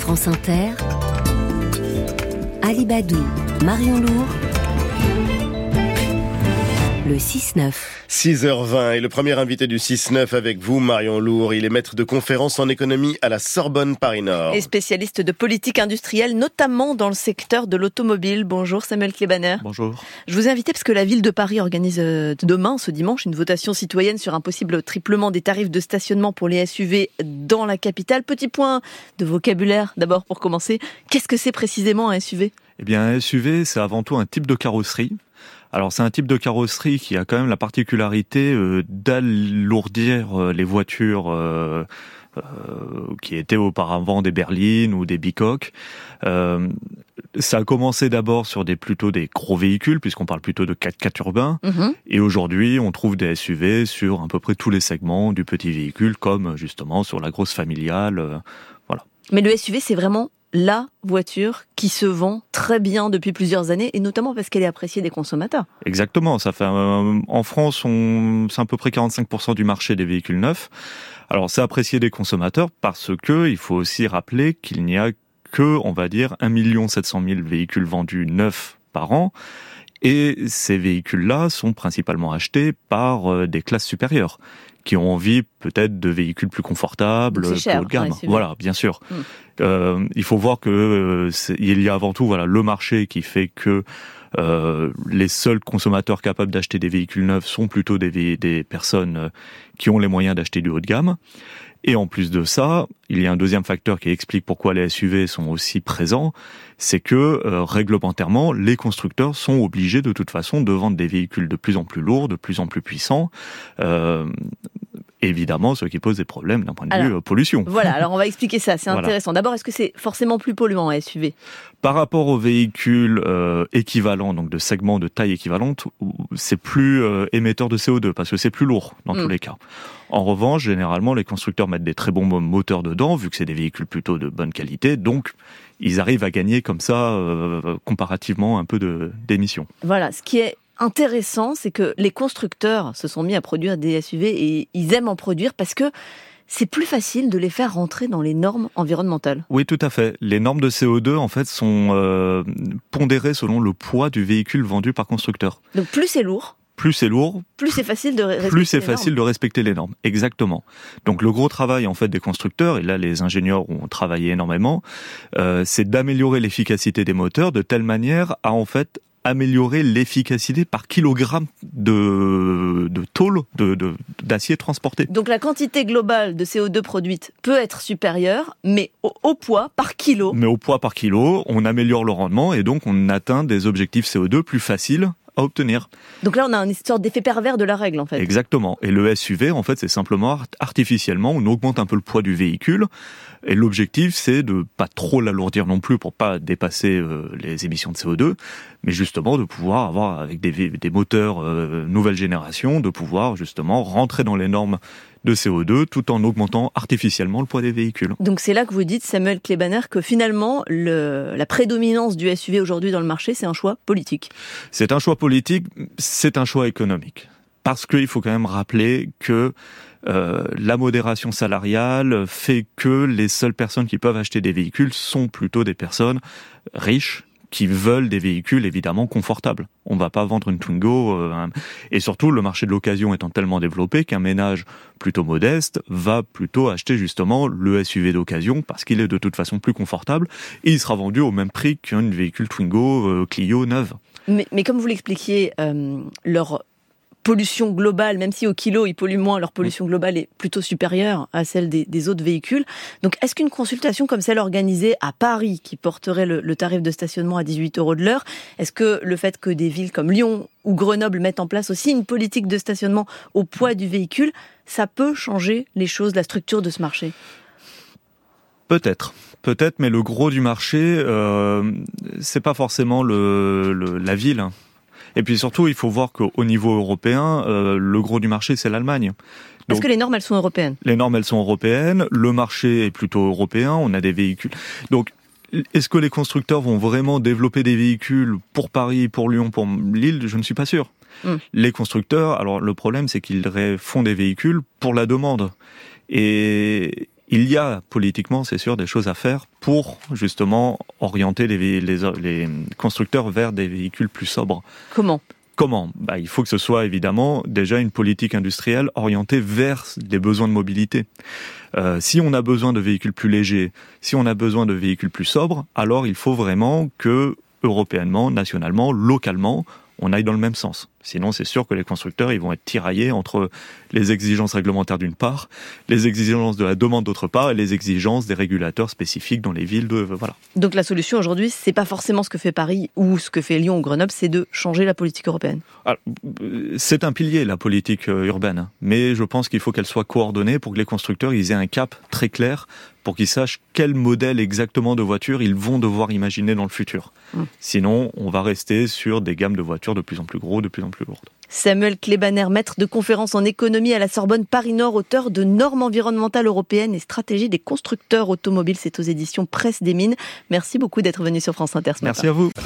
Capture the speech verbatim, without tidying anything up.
France Inter, Ali Badou, Marion Lourd, le six neuf. six heures vingt et le premier invité du six neuf avec vous, Marion Lourd. Il est maître de conférences en économie à la Sorbonne Paris-Nord. Et spécialiste de politique industrielle, notamment dans le secteur de l'automobile. Bonjour Samuel Klebaner. Bonjour. Je vous ai invité parce que la ville de Paris organise demain, ce dimanche, une votation citoyenne sur un possible triplement des tarifs de stationnement pour les S U V dans la capitale. Petit point de vocabulaire d'abord pour commencer. Qu'est-ce que c'est précisément un S U V ? Eh bien, un S U V, c'est avant tout un type de carrosserie. Alors c'est un type de carrosserie qui a quand même la particularité euh, d'alourdir euh, les voitures euh, euh, qui étaient auparavant des berlines ou des bicoques. Euh, ça a commencé d'abord sur des plutôt des gros véhicules puisqu'on parle plutôt de quatre-quatre urbains. Mmh. Et aujourd'hui on trouve des S U V sur à peu près tous les segments du petit véhicule comme justement sur la grosse familiale. Euh, voilà. Mais le S U V c'est vraiment la voiture qui se vend très bien depuis plusieurs années, et notamment parce qu'elle est appréciée des consommateurs. Exactement. Ça fait, euh, en France, on, c'est à peu près quarante-cinq pour cent du marché des véhicules neufs. Alors, c'est apprécié des consommateurs parce que il faut aussi rappeler qu'il n'y a que, on va dire, un million sept cent mille véhicules vendus neufs par an. Et ces véhicules-là sont principalement achetés par euh, des classes supérieures qui ont envie peut-être de véhicules plus confortables, plus haut de gamme. Voilà, bien sûr. Mmh. Euh, il faut voir que euh, c'est, il y a avant tout voilà le marché qui fait que euh, les seuls consommateurs capables d'acheter des véhicules neufs sont plutôt des, des personnes qui ont les moyens d'acheter du haut de gamme. Et en plus de ça, il y a un deuxième facteur qui explique pourquoi les S U V sont aussi présents, c'est que euh, réglementairement, les constructeurs sont obligés de toute façon de vendre des véhicules de plus en plus lourds, de plus en plus puissants. Euh, Évidemment, ce qui pose des problèmes d'un point de alors, vue euh, pollution. Voilà, alors on va expliquer ça, c'est voilà. Intéressant. D'abord, est-ce que c'est forcément plus polluant un S U V ? Par rapport aux véhicules euh, équivalents, donc de segments de taille équivalente, c'est plus euh, émetteur de C O deux parce que c'est plus lourd dans mmh. tous les cas. En revanche, généralement, les constructeurs mettent des très bons moteurs dedans, vu que c'est des véhicules plutôt de bonne qualité, donc ils arrivent à gagner comme ça, euh, comparativement, un peu de, d'émissions. Voilà, ce qui est intéressant, c'est que les constructeurs se sont mis à produire des S U V et ils aiment en produire parce que c'est plus facile de les faire rentrer dans les normes environnementales. Oui, tout à fait. Les normes de C O deux, en fait, sont euh, pondérées selon le poids du véhicule vendu par constructeur. Donc plus c'est lourd, plus c'est lourd, plus c'est facile de respecter plus c'est les facile normes. de respecter les normes. Exactement. Donc le gros travail en fait des constructeurs, et là les ingénieurs ont travaillé énormément, euh, c'est d'améliorer l'efficacité des moteurs de telle manière à en fait améliorer l'efficacité par kilogramme de, de tôle, de, de, d'acier transporté. Donc la quantité globale de C O deux produite peut être supérieure, mais au, au poids par kilo. Mais au poids par kilo, on améliore le rendement et donc on atteint des objectifs C O deux plus faciles à obtenir. Donc là, on a une sorte d'effet pervers de la règle, en fait. Exactement. Et le S U V, en fait, c'est simplement artificiellement, on augmente un peu le poids du véhicule. Et l'objectif, c'est de pas trop l'alourdir non plus pour pas dépasser euh, les émissions de C O deux, mais justement de pouvoir avoir, avec des, des moteurs euh, nouvelle génération, de pouvoir justement rentrer dans les normes de C O deux tout en augmentant artificiellement le poids des véhicules. Donc c'est là que vous dites, Samuel Klebaner, que finalement le, la prédominance du S U V aujourd'hui dans le marché, c'est un choix politique. C'est un choix politique, c'est un choix économique. Parce qu'il faut quand même rappeler que euh, la modération salariale fait que les seules personnes qui peuvent acheter des véhicules sont plutôt des personnes riches, qui veulent des véhicules évidemment confortables. On ne va pas vendre une Twingo. Euh, et surtout, le marché de l'occasion étant tellement développé qu'un ménage plutôt modeste va plutôt acheter justement le S U V d'occasion parce qu'il est de toute façon plus confortable et il sera vendu au même prix qu'un véhicule Twingo euh, Clio neuve. Mais, mais comme vous l'expliquiez, euh, leur pollution globale, même si au kilo ils polluent moins, leur pollution globale est plutôt supérieure à celle des, des autres véhicules. Donc est-ce qu'une consultation comme celle organisée à Paris, qui porterait le, le tarif de stationnement à dix-huit euros de l'heure, est-ce que le fait que des villes comme Lyon ou Grenoble mettent en place aussi une politique de stationnement au poids du véhicule, ça peut changer les choses, la structure de ce marché ? Peut-être. Peut-être, mais le gros du marché, euh, c'est pas forcément le, le, la ville. Et puis surtout, il faut voir qu'au niveau européen, euh, le gros du marché, c'est l'Allemagne. Donc, parce que les normes, elles sont européennes. Les normes, elles sont européennes. Le marché est plutôt européen. On a des véhicules. Donc, est-ce que les constructeurs vont vraiment développer des véhicules pour Paris, pour Lyon, pour Lille ? Je ne suis pas sûr. Mmh. Les constructeurs, alors le problème, c'est qu'ils font des véhicules pour la demande. Et il y a politiquement, c'est sûr, des choses à faire pour justement orienter les, les, les constructeurs vers des véhicules plus sobres. Comment ? Comment ? Bah, il faut que ce soit évidemment déjà une politique industrielle orientée vers des besoins de mobilité. Euh, si on a besoin de véhicules plus légers, si on a besoin de véhicules plus sobres, alors il faut vraiment que, européennement, nationalement, localement, on aille dans le même sens. Sinon, c'est sûr que les constructeurs, ils vont être tiraillés entre les exigences réglementaires d'une part, les exigences de la demande d'autre part, et les exigences des régulateurs spécifiques dans les villes de, voilà. Donc la solution aujourd'hui, c'est pas forcément ce que fait Paris ou ce que fait Lyon ou Grenoble, c'est de changer la politique européenne. Alors, c'est un pilier, la politique urbaine, mais je pense qu'il faut qu'elle soit coordonnée pour que les constructeurs, ils aient un cap très clair, pour qu'ils sachent quel modèle exactement de voiture ils vont devoir imaginer dans le futur. Mmh. Sinon, on va rester sur des gammes de voitures de plus en plus gros, de plus en plus lourdes. Samuel Klebaner, maître de conférence en économie à la Sorbonne Paris-Nord, auteur de Normes environnementales européennes et stratégie des constructeurs automobiles. C'est aux éditions Presse des Mines. Merci beaucoup d'être venu sur France Inter ce matin. Merci à vous.